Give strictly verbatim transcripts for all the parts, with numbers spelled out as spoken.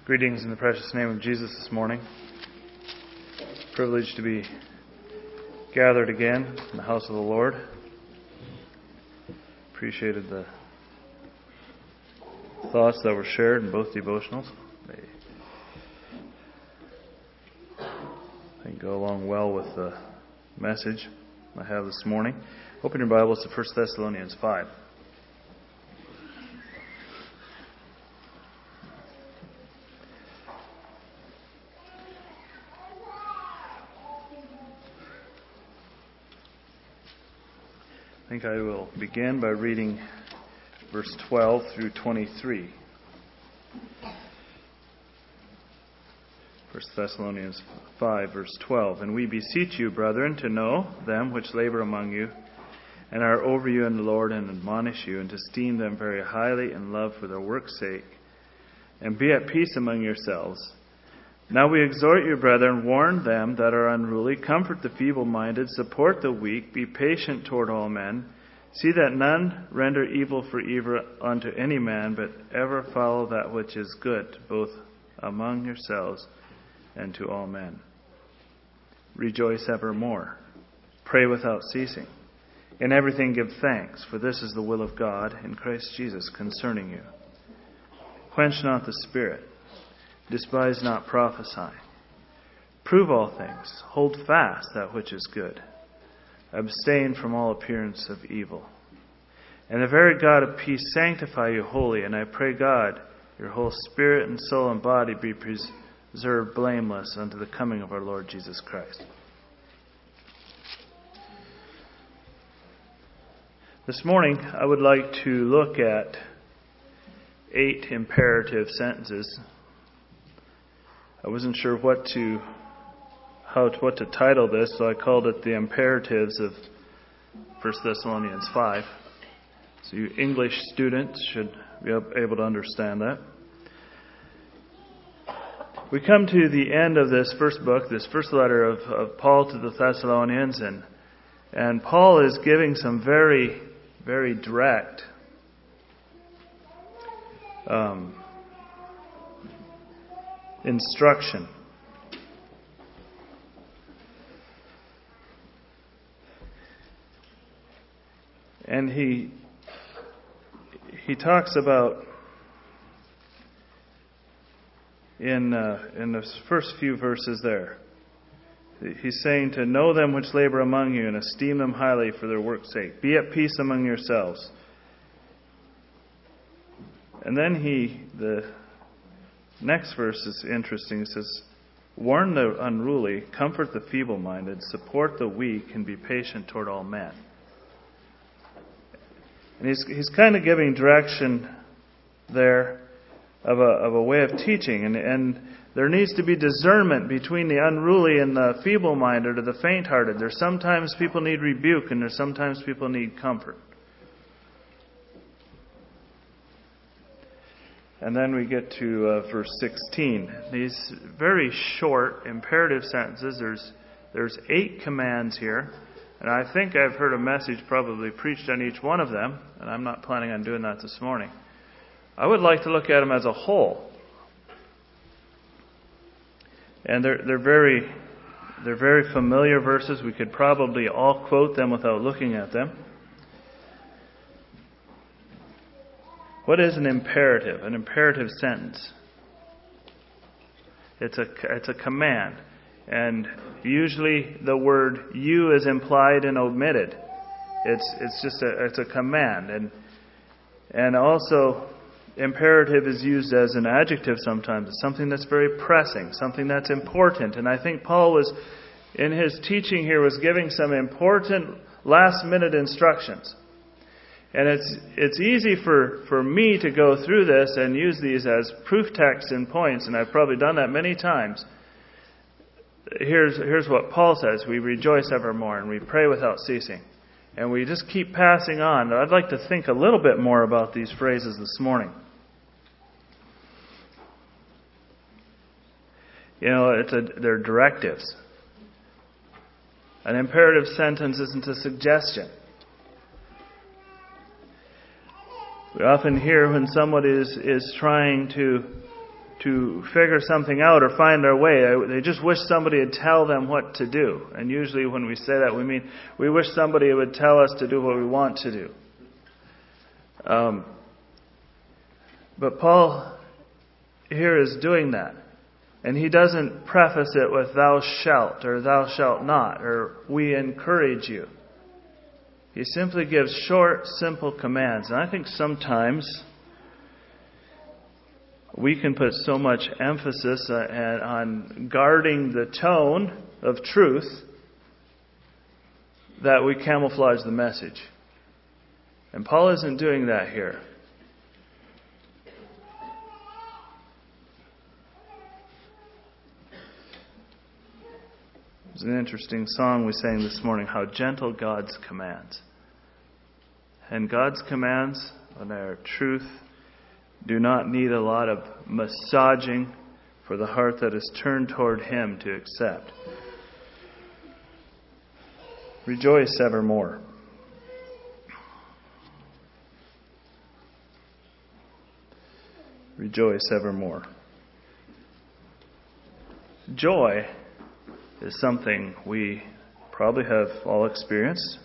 Greetings in the precious name of Jesus this morning. Privileged to be gathered again in the house of the Lord. Appreciated the thoughts that were shared in both devotionals. They, I think, go along well with the message I have this morning. Open your Bibles to First Thessalonians five. I think I will begin by reading verse twelve through twenty-three. First Thessalonians five, verse twelve. And we beseech you, brethren, to know them which labor among you, and are over you in the Lord, and admonish you, and to esteem them very highly in love for their work's sake, and be at peace among yourselves. Now we exhort you, brethren, warn them that are unruly, comfort the feeble-minded, support the weak, be patient toward all men. See that none render evil for evil unto any man, but ever follow that which is good, both among yourselves and to all men. Rejoice evermore. Pray without ceasing. In everything give thanks, for this is the will of God in Christ Jesus concerning you. Quench not the spirit. Despise not prophesying. Prove all things. Hold fast that which is good. Abstain from all appearance of evil. And the very God of peace sanctify you wholly. And I pray God, your whole spirit and soul and body be preserved blameless unto the coming of our Lord Jesus Christ. This morning, I would like to look at eight imperative sentences. I wasn't sure what to how to, what to title this, so I called it the imperatives of First Thessalonians five. So you English students should be able to understand that. We come to the end of this first book, this first letter of, of Paul to the Thessalonians, and and Paul is giving some very, very direct um, instruction. And he he talks about in uh, in the first few verses there. He's saying to know them which labor among you and esteem them highly for their work's sake. Be at peace among yourselves. And then he the next verse is interesting. It says, warn the unruly, comfort the feeble-minded, support the weak, and be patient toward all men. And he's he's kind of giving direction there of a of a way of teaching. And, and there needs to be discernment between the unruly and the feeble-minded or the faint-hearted. There's sometimes people need rebuke, and there's sometimes people need comfort. And then we get to uh, verse sixteen. These very short, imperative sentences. There's there's eight commands here. And I think I've heard a message probably preached on each one of them. And I'm not planning on doing that this morning. I would like to look at them as a whole. And they're they're very they're very familiar verses. We could probably all quote them without looking at them. What is an imperative? An imperative sentence. It's a it's a command, and usually the word "you" is implied and omitted. It's it's just a it's a command, and and also imperative is used as an adjective sometimes. It's something that's very pressing, something that's important. And I think Paul was in his teaching here was giving some important last minute instructions. And it's it's easy for, for me to go through this and use these as proof texts and points, and I've probably done that many times. Here's here's what Paul says: we rejoice evermore, and we pray without ceasing. And we just keep passing on. I'd like to think a little bit more about these phrases this morning. You know, it's a, they're directives. An imperative sentence isn't a suggestion. We often hear when somebody is, is trying to to figure something out or find their way. They just wish somebody would tell them what to do. And usually when we say that, we mean we wish somebody would tell us to do what we want to do. Um, but Paul here is doing that. And he doesn't preface it with thou shalt or thou shalt not or we encourage you. He simply gives short, simple commands. And I think sometimes we can put so much emphasis on guarding the tone of truth that we camouflage the message. And Paul isn't doing that here. It's an interesting song we sang this morning, How Gentle God's Commands. And God's commands, when they're truth, do not need a lot of massaging for the heart that is turned toward Him to accept. Rejoice evermore. Rejoice evermore. Joy is something we probably have all experienced.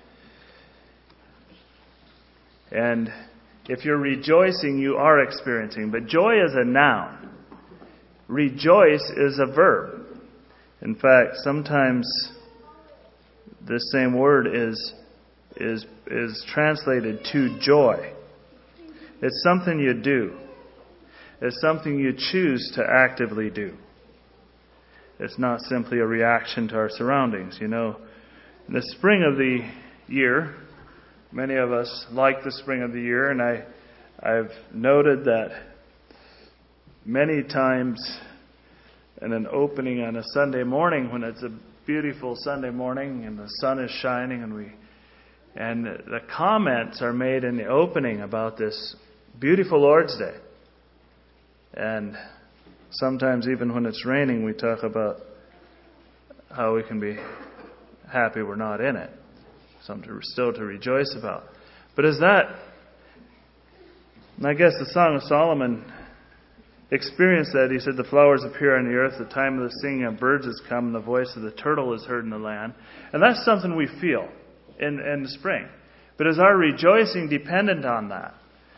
And if you're rejoicing, you are experiencing. But joy is a noun. Rejoice is a verb. In fact, sometimes this same word is is is translated to joy. It's something you do. It's something you choose to actively do. It's not simply a reaction to our surroundings. You know, in the spring of the year, many of us like the spring of the year, and I, I've noted that many times in an opening on a Sunday morning, when it's a beautiful Sunday morning and the sun is shining, and we, and the comments are made in the opening about this beautiful Lord's Day, and sometimes even when it's raining, we talk about how we can be happy we're not in it. Something still to rejoice about. But is that, and I guess the Song of Solomon experienced that. He said, the flowers appear on the earth, the time of the singing of birds has come, and the voice of the turtle is heard in the land. And that's something we feel in, in the spring. But is our rejoicing dependent on that?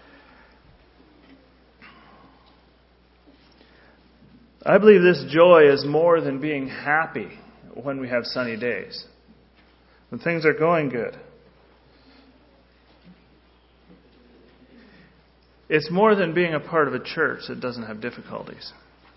I believe this joy is more than being happy when we have sunny days, when things are going good. It's more than being a part of a church that doesn't have difficulties.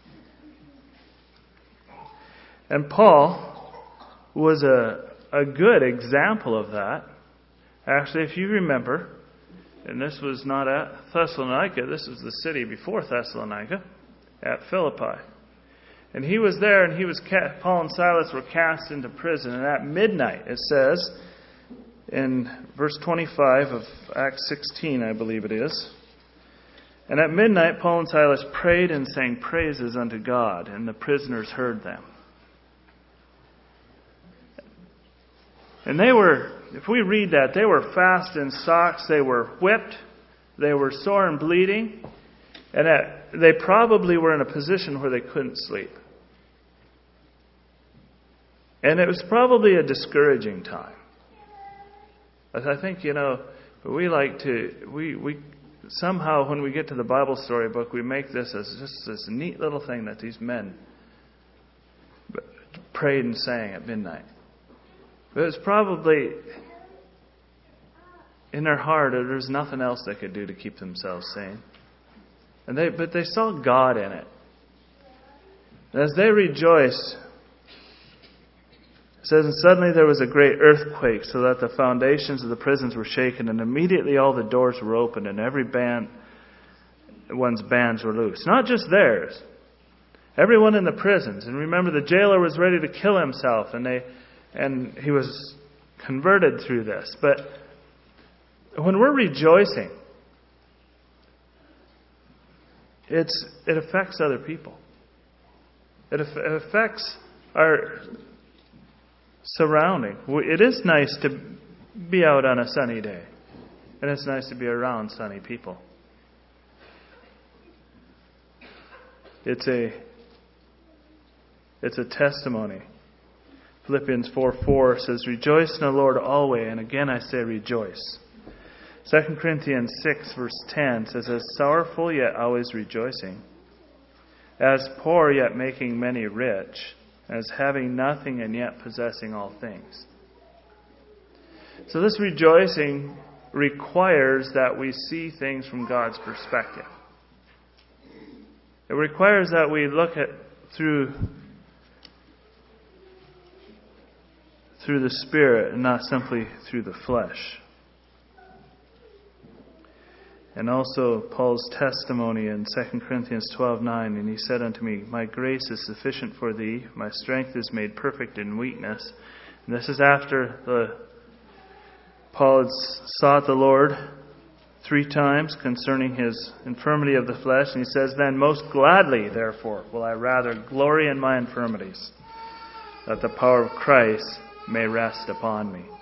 And Paul was a, a good example of that. Actually, if you remember, and this was not at Thessalonica, this was the city before Thessalonica, at Philippi. And he was there, and he was cast, Paul and Silas were cast into prison. And at midnight, it says, in verse twenty-five of Acts sixteen, I believe it is, and at midnight, Paul and Silas prayed and sang praises unto God, and the prisoners heard them. And they were, if we read that, they were fast in socks, they were whipped, they were sore and bleeding, and at, they probably were in a position where they couldn't sleep. And it was probably a discouraging time. I think, you know, we like to, we, we somehow when we get to the Bible storybook, we make this as just this neat little thing that these men prayed and sang at midnight. But it was probably in their heart, there's nothing else they could do to keep themselves sane. And they, but they saw God in it. And as they rejoiced, it says, and suddenly there was a great earthquake, so that the foundations of the prisons were shaken, and immediately all the doors were opened, and every band, one's bands were loose. Not just theirs. Everyone in the prisons. And remember, the jailer was ready to kill himself, and they, and he was converted through this. But when we're rejoicing, it's it affects other people. It, it affects our surrounding. It is nice to be out on a sunny day. And it's nice to be around sunny people. It's a it's a testimony. Philippians four four says, "Rejoice in the Lord always," and again I say rejoice. Second Corinthians six verse ten says, "As sorrowful yet always rejoicing, as poor yet making many rich, as having nothing and yet possessing all things." So this rejoicing requires that we see things from God's perspective. It requires that we look at through through the Spirit and not simply through the flesh. And also Paul's testimony in Second Corinthians twelve nine, "And he said unto me, My grace is sufficient for thee, my strength is made perfect in weakness." And this is after the Paul had sought the Lord three times concerning his infirmity of the flesh, and he says, "Then most gladly, therefore, will I rather glory in my infirmities, that the power of Christ may rest upon me."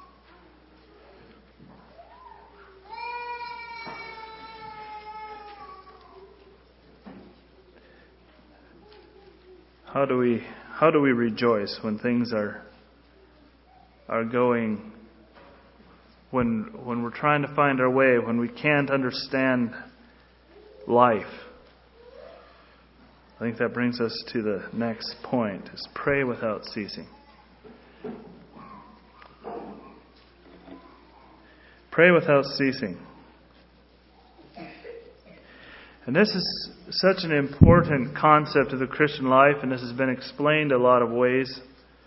How do we how do we rejoice when things are are going when when we're trying to find our way, when we can't understand life? I think that brings us to the next point, is pray without ceasing. Pray without ceasing. And this is such an important concept of the Christian life, and this has been explained a lot of ways.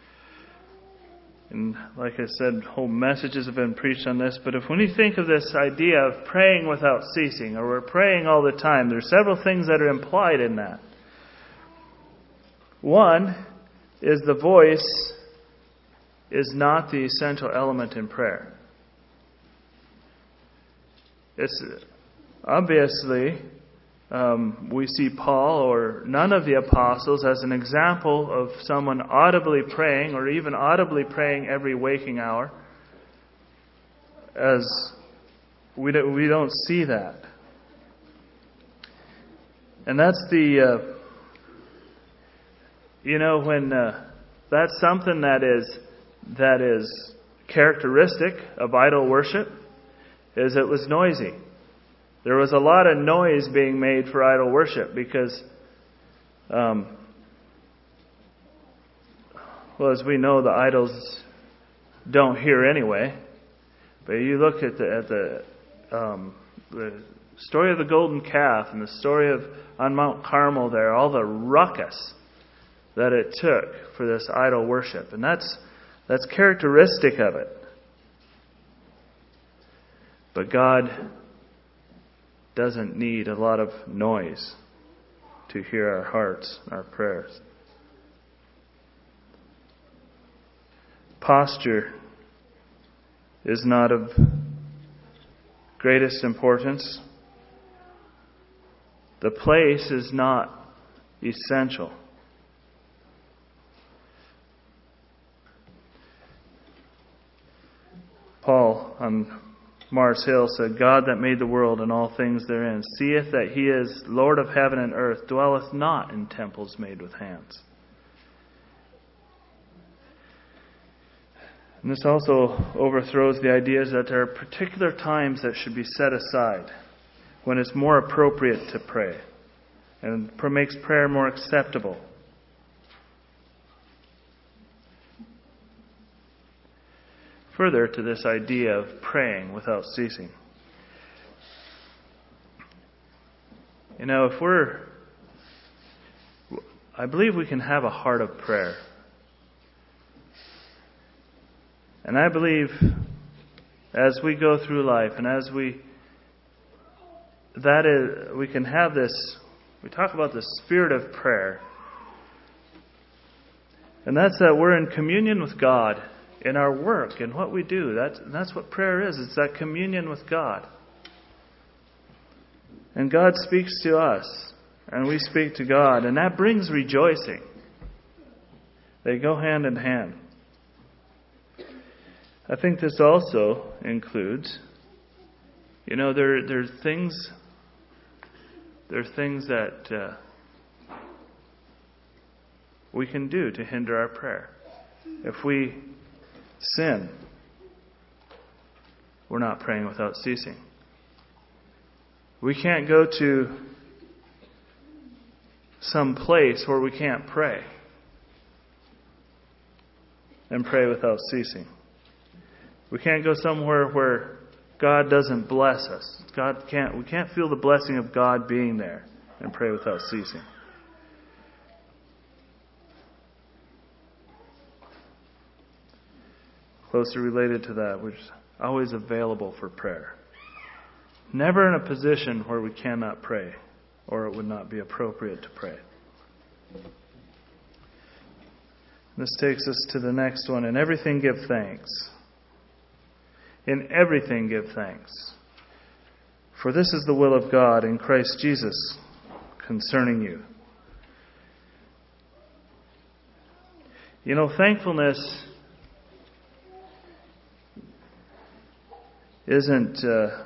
And like I said, whole messages have been preached on this. But if when you think of this idea of praying without ceasing, or we're praying all the time, there's several things that are implied in that. One is the voice is not the essential element in prayer. It's obviously, um, we see Paul or none of the apostles as an example of someone audibly praying, or even audibly praying every waking hour. As we don't, we don't see that. And that's the, uh, you know, when uh, that's something that is that is characteristic of idol worship, is it was noisy. There was a lot of noise being made for idol worship because, um, well, as we know, the idols don't hear anyway. But you look at the at the um, the story of the golden calf and the story of on Mount Carmel there, all the ruckus that it took for this idol worship, and that's that's characteristic of it. But God doesn't need a lot of noise to hear our hearts, our prayers. Posture is not of greatest importance. The place is not essential. Paul on Mars Hill said, "God that made the world and all things therein, seeth that he is Lord of heaven and earth, dwelleth not in temples made with hands." And this also overthrows the ideas that there are particular times that should be set aside when it's more appropriate to pray, and makes prayer more acceptable. Further to this idea of praying without ceasing. You know, if we're, I believe we can have a heart of prayer. And I believe as we go through life and as we, that is, we can have this, we talk about the spirit of prayer. And that's that we're in communion with God in our work and what we do. That's, that's what prayer is. It's that communion with God. And God speaks to us, and we speak to God, and that brings rejoicing. They go hand in hand. I think this also includes, you know, there there's things, there are things that uh, we can do to hinder our prayer. If we sin, we're not praying without ceasing. We can't go to some place where we can't pray and pray without ceasing. We can't go somewhere where God doesn't bless us. God can't. We can't feel the blessing of God being there and pray without ceasing. Closely related to that, we're always available for prayer. Never in a position where we cannot pray or it would not be appropriate to pray. This takes us to the next one. In everything give thanks. In everything give thanks. For this is the will of God in Christ Jesus concerning you. You know, thankfulness isn't uh,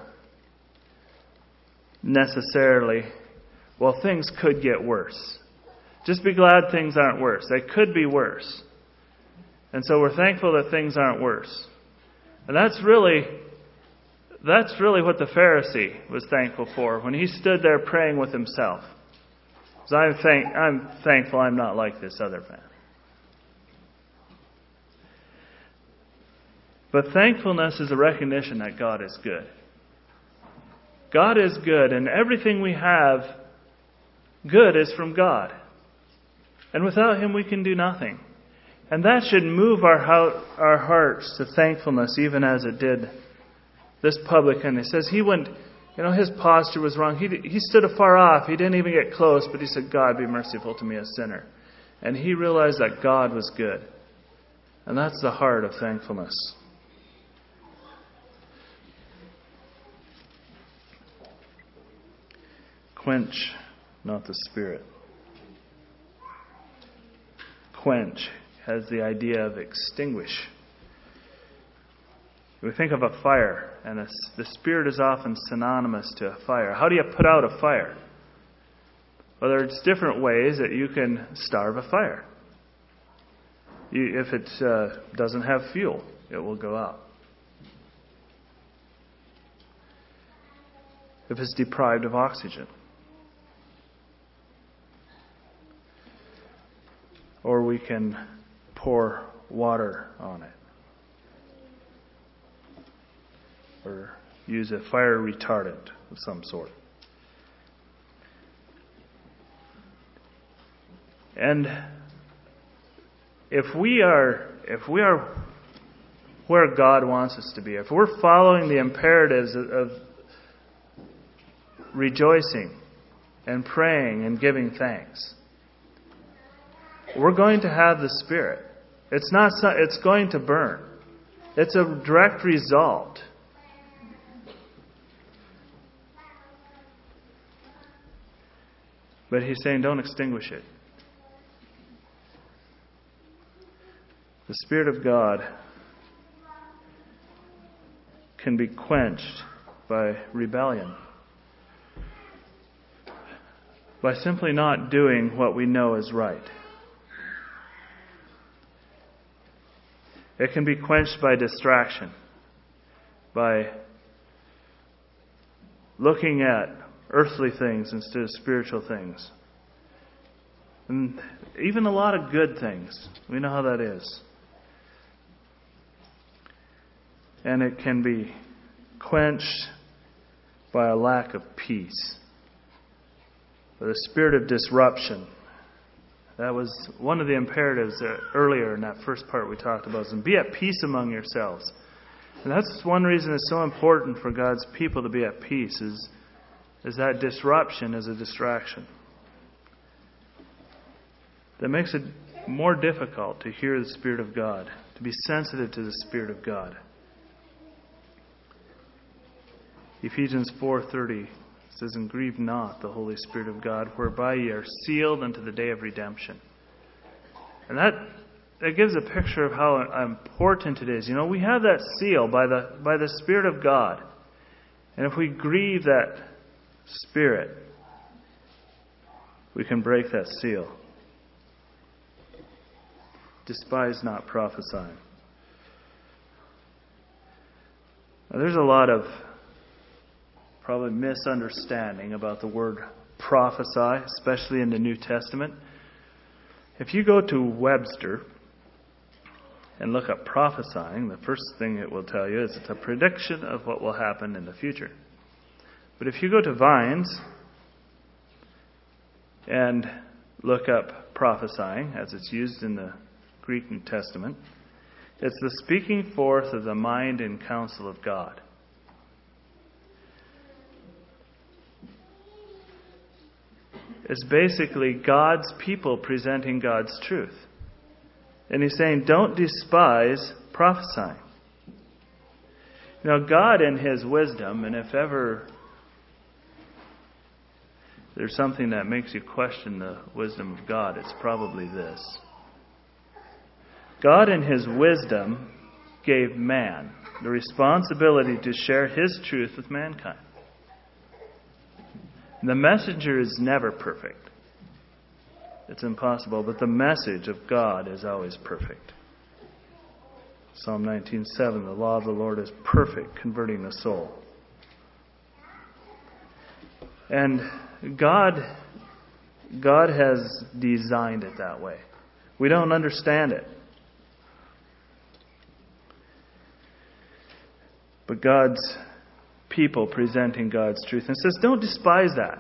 necessarily, well, things could get worse. Just be glad things aren't worse. They could be worse. And so we're thankful that things aren't worse. And that's really, that's really what the Pharisee was thankful for when he stood there praying with himself. So I'm, thank, I'm thankful I'm not like this other man. But thankfulness is a recognition that God is good. God is good, and everything we have good is from God. And without Him we can do nothing. And that should move our our hearts to thankfulness, even as it did this publican. It says he went, you know, his posture was wrong. He he stood afar off. He didn't even get close, but he said, God, be merciful to me, a sinner. And he realized that God was good. And that's the heart of thankfulness. Quench not the Spirit. Quench has the idea of extinguish. We think of a fire, and a, the Spirit is often synonymous to a fire. How do you put out a fire? Well, there's different ways that you can starve a fire. You, if it uh, doesn't have fuel, it will go out. If it's deprived of oxygen. Or we can pour water on it. Or use a fire retardant of some sort. And if we are if we are where God wants us to be, if we're following the imperatives of, of rejoicing and praying and giving thanks, we're going to have the Spirit. It's not. It's going to burn. It's a direct result. But He's saying, don't extinguish it. The Spirit of God can be quenched by rebellion. By simply not doing what we know is right. It can be quenched by distraction, by looking at earthly things instead of spiritual things. And even a lot of good things. We know how that is. And it can be quenched by a lack of peace, by the spirit of disruption. That was one of the imperatives earlier in that first part we talked about. And be at peace among yourselves. And that's one reason it's so important for God's people to be at peace, is, is that disruption is a distraction. That makes it more difficult to hear the Spirit of God, to be sensitive to the Spirit of God. Ephesians four thirty says, and grieve not the Holy Spirit of God, whereby ye are sealed unto the day of redemption. And that that gives a picture of how important it is. You know, we have that seal by the by the Spirit of God. And if we grieve that Spirit, we can break that seal. Despise not prophesying. Now, there's a lot of probably misunderstanding about the word prophesy, especially in the New Testament. If you go to Webster and look up prophesying, the first thing it will tell you is it's a prediction of what will happen in the future. But if you go to Vines and look up prophesying, as it's used in the Greek New Testament, it's the speaking forth of the mind and counsel of God. It's basically God's people presenting God's truth. And he's saying, don't despise prophesying. Now, God in His wisdom, and if ever there's something that makes you question the wisdom of God, it's probably this. God in His wisdom gave man the responsibility to share His truth with mankind. The messenger is never perfect. It's impossible, but the message of God is always perfect. Psalm nineteen seven, the law of the Lord is perfect, converting the soul. And God, God has designed it that way. We don't understand it. But God's people presenting God's truth. And it says, don't despise that.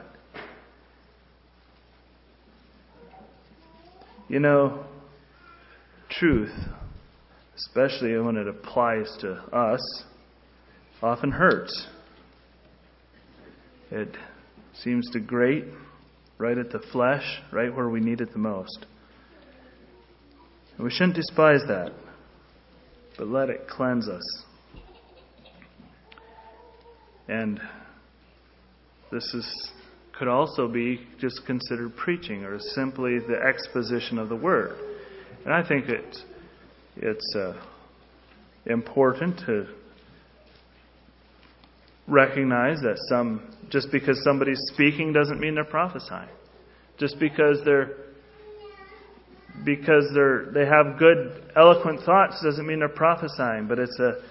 You know, truth, especially when it applies to us, often hurts. It seems to grate right at the flesh, right where we need it the most. And we shouldn't despise that, but let it cleanse us. And this is could also be just considered preaching, or simply the exposition of the Word. And I think it's, it's uh, important to recognize that some just because somebody's speaking doesn't mean they're prophesying. Just because they're because they're they have good eloquent thoughts doesn't mean they're prophesying. But it's a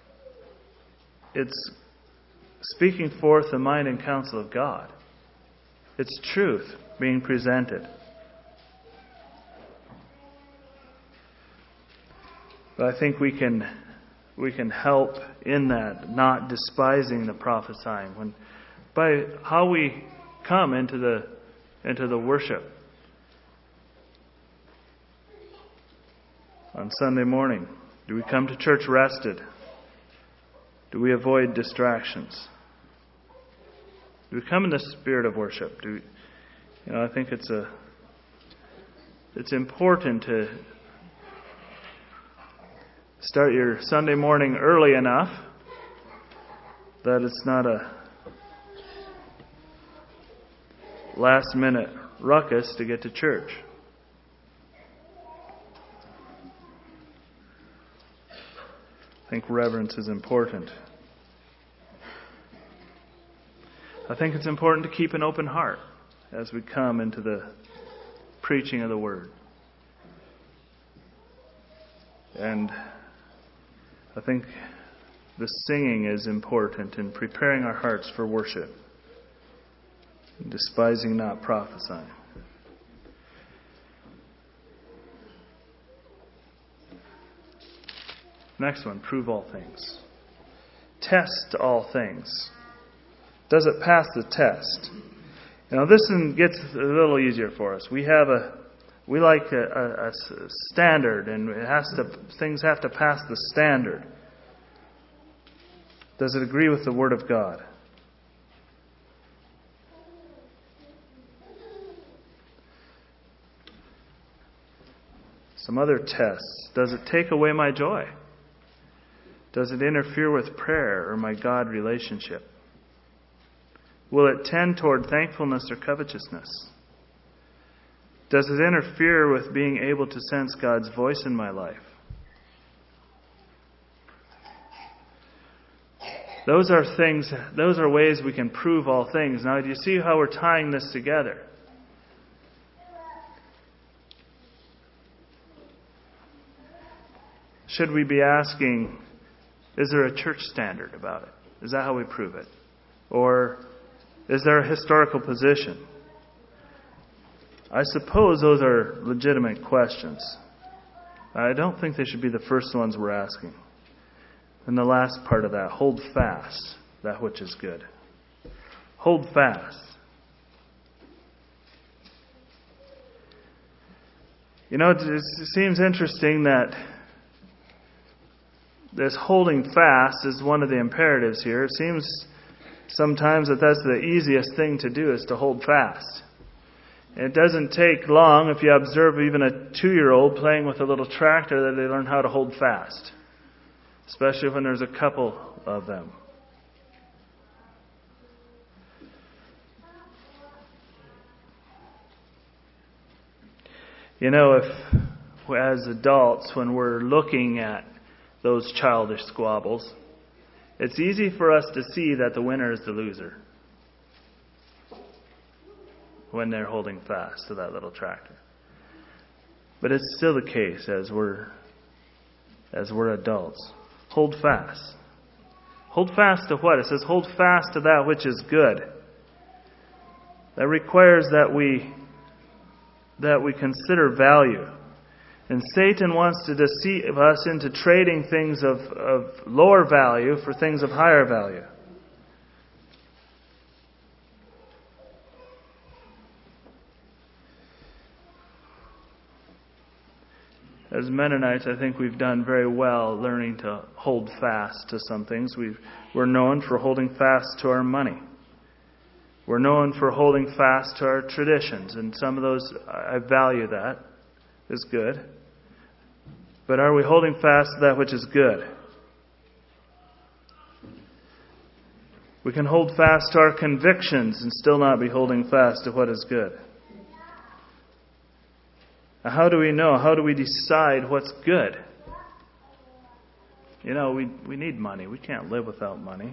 it's speaking forth the mind and counsel of God. It's truth being presented. But I think we can we can help in that, not despising the prophesying, when by how we come into the into the worship on Sunday morning. Do we come to church rested? Do we avoid distractions? Do we come in the spirit of worship? Do we, you know? I think it's a it's important to start your Sunday morning early enough that it's not a last minute ruckus to get to church. I think reverence is important. I think it's important to keep an open heart as we come into the preaching of the Word. And I think the singing is important in preparing our hearts for worship. Despising not prophesying. Next one, prove all things. Test all things. Does it pass the test? You know, this one gets a little easier for us. We have a, we like a, a, a standard, and it has to, things have to pass the standard. Does it agree with the Word of God? Some other tests. Does it take away my joy? Does it interfere with prayer or my God relationship? Will it tend toward thankfulness or covetousness? Does it interfere with being able to sense God's voice in my life? Those are things, those are ways we can prove all things. Now, do you see how we're tying this together? Should we be asking, is there a church standard about it? Is that how we prove it? Or is there a historical position? I suppose those are legitimate questions. I don't think they should be the first ones we're asking. And the last part of that, hold fast that which is good. Hold fast. You know, it seems interesting that this holding fast is one of the imperatives here. It seems sometimes that that's the easiest thing to do, is to hold fast. It doesn't take long, if you observe even a two-year-old playing with a little tractor, that they learn how to hold fast. Especially when there's a couple of them. You know, if as adults, when we're looking at those childish squabbles, it's easy for us to see that the winner is the loser when they're holding fast to that little tractor. But it's still the case as we're as we're adults. Hold fast. Hold fast to what? It says hold fast to that which is good. That requires that we that we consider value. And Satan wants to deceive us into trading things of, of lower value for things of higher value. As Mennonites, I think we've done very well learning to hold fast to some things. We've, we're known for holding fast to our money. We're known for holding fast to our traditions. And some of those, I value that. Is good. But are we holding fast to that which is good? We can hold fast to our convictions and still not be holding fast to what is good. Now, how do we know? How do we decide what's good? You know, we, we need money. We can't live without money.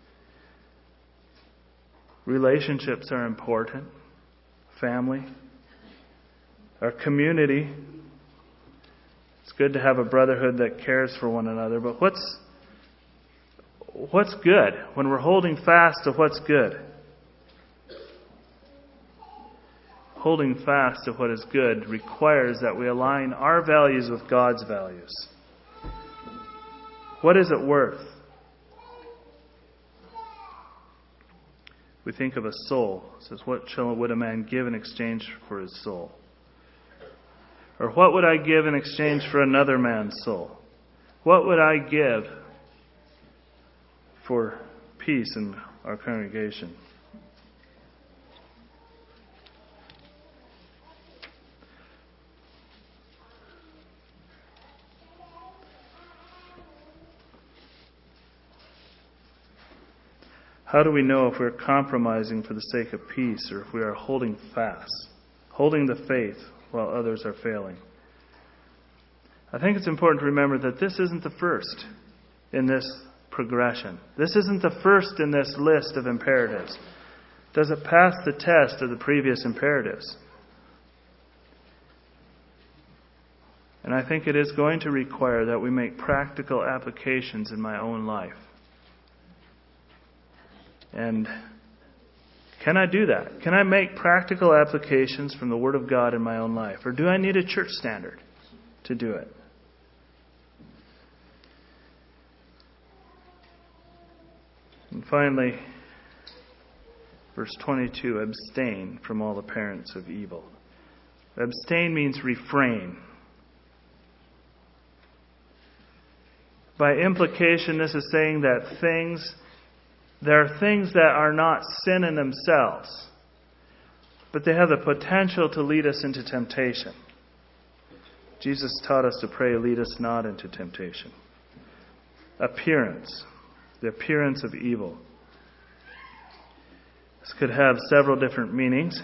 Relationships are important. Family. Our community. It's good to have a brotherhood that cares for one another. But what's what's good when we're holding fast to what's good? Holding fast to what is good requires that we align our values with God's values. What is it worth? We think of a soul. It says, what shall would a man give in exchange for his soul? Or what would I give in exchange for another man's soul? What would I give for peace in our congregation? How do we know if we're compromising for the sake of peace or if we are holding fast, holding the faith while others are failing? I think it's important to remember that this isn't the first in this progression. This isn't the first in this list of imperatives. Does it pass the test of the previous imperatives? And I think it is going to require that we make practical applications in my own life. And can I do that? Can I make practical applications from the Word of God in my own life? Or do I need a church standard to do it? And finally, verse twenty-two, abstain from all the parents of evil. Abstain means refrain. By implication, this is saying that things, there are things that are not sin in themselves, but they have the potential to lead us into temptation. Jesus taught us to pray, lead us not into temptation. Appearance. The appearance of evil. This could have several different meanings.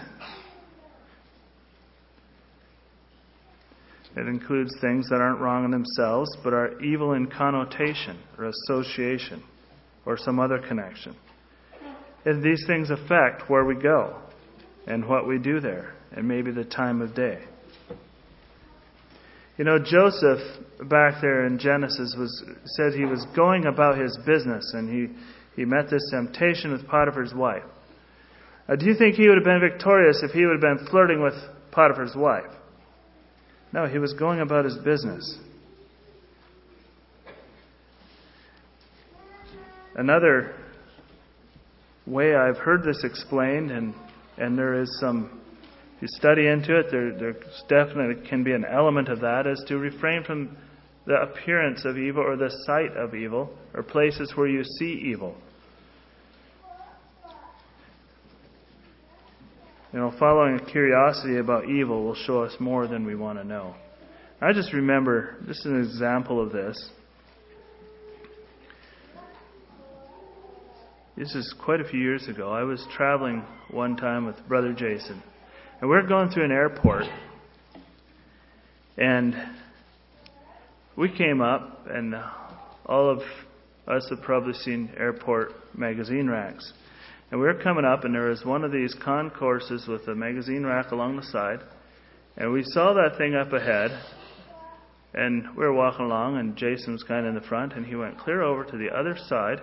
It includes things that aren't wrong in themselves, but are evil in connotation or association or some other connection. And these things affect where we go and what we do there and maybe the time of day. You know, Joseph back there in Genesis was said he was going about his business, and he, he met this temptation with Potiphar's wife. Uh, do you think he would have been victorious if he would have been flirting with Potiphar's wife? No, he was going about his business. Another way I've heard this explained, and, and there is some, if you study into it, there, there definitely can be an element of that, is to refrain from the appearance of evil or the sight of evil or places where you see evil. You know, following a curiosity about evil will show us more than we want to know. I just remember, just an example of this. This is quite a few years ago. I was traveling one time with Brother Jason. And we were going through an airport. And we came up, and all of us have probably seen airport magazine racks. And we were coming up, and there was one of these concourses with a magazine rack along the side. And we saw that thing up ahead. And we were walking along, and Jason was kind of in the front, and he went clear over to the other side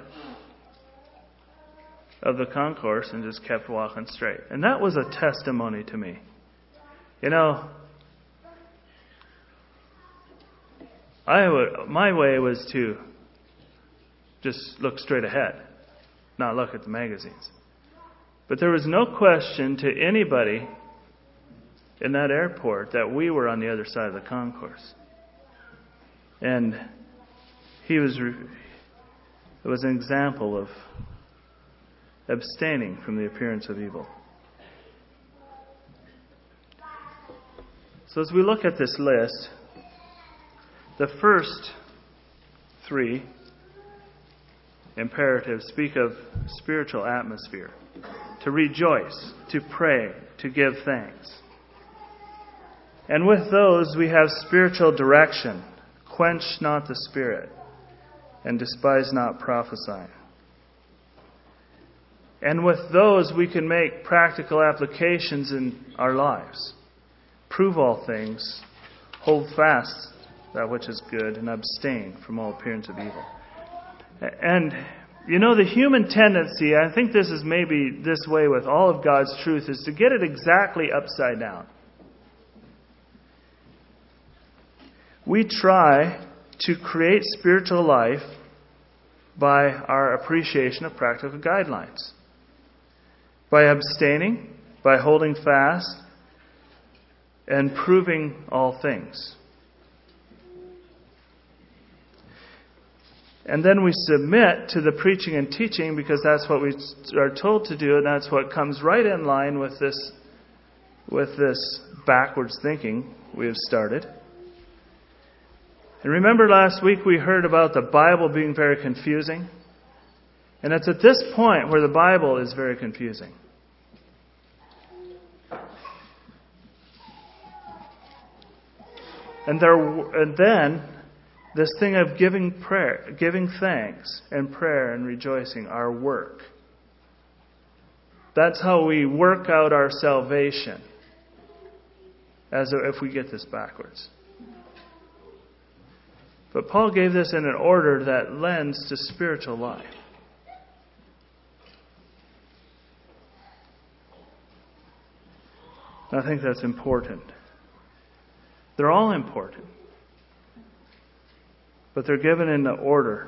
of the concourse and just kept walking straight. And that was a testimony to me. You know, I would, my way was to just look straight ahead, not look at the magazines. But there was no question to anybody in that airport that we were on the other side of the concourse. And he was, it was an example of abstaining from the appearance of evil. So as we look at this list, the first three imperatives speak of spiritual atmosphere. To rejoice, to pray, to give thanks. And with those we have spiritual direction. Quench not the spirit, and despise not prophesying. And with those, we can make practical applications in our lives. Prove all things, hold fast that which is good, and abstain from all appearance of evil. And, you know, the human tendency, I think this is maybe this way with all of God's truth, is to get it exactly upside down. We try to create spiritual life by our appreciation of practical guidelines. By abstaining, by holding fast, and proving all things. And then we submit to the preaching and teaching because that's what we are told to do, and that's what comes right in line with this, with this backwards thinking we have started. And remember last week we heard about the Bible being very confusing? And it's at this point where the Bible is very confusing. And there, and then this thing of giving prayer, giving thanks and prayer and rejoicing, our work. That's how we work out our salvation. As if we get this backwards. But Paul gave this in an order that lends to spiritual life. I think that's important. They're all important. But they're given in the order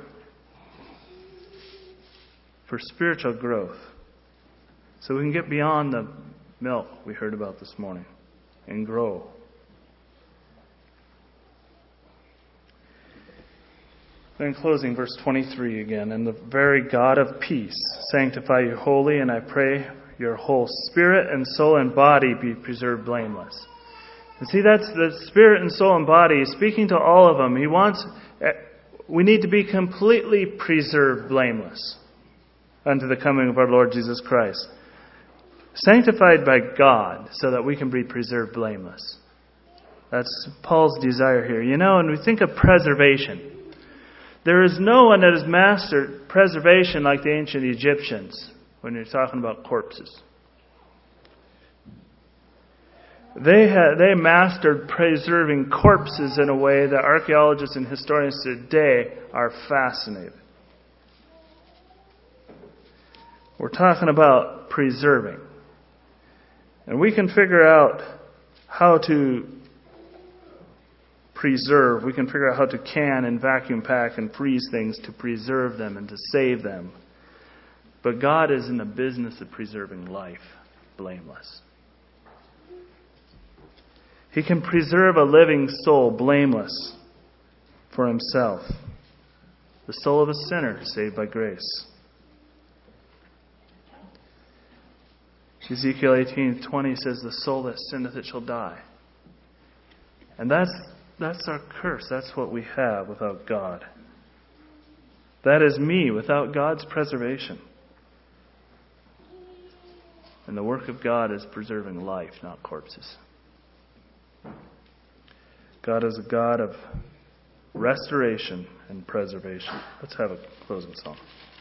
for spiritual growth. So we can get beyond the milk we heard about this morning and grow. In closing, verse twenty-three again. And the very God of peace sanctify you wholly, and I pray your whole spirit and soul and body be preserved blameless. And see, that's the spirit and soul and body. He's speaking to all of them. He wants, we need to be completely preserved blameless unto the coming of our Lord Jesus Christ. Sanctified by God so that we can be preserved blameless. That's Paul's desire here. You know, and we think of preservation. There is no one that has mastered preservation like the ancient Egyptians when you're talking about corpses. They had, they mastered preserving corpses in a way that archaeologists and historians today are fascinated. We're talking about preserving. And we can figure out how to preserve. We can figure out how to can and vacuum pack and freeze things to preserve them and to save them. But God is in the business of preserving life blameless. He can preserve a living soul blameless for Himself. The soul of a sinner saved by grace. Ezekiel eighteen twenty says, the soul that sinneth, it shall die. And that's that's our curse. That's what we have without God. That is me without God's preservation. And the work of God is preserving life, not corpses. God is a God of restoration and preservation. Let's have a closing song.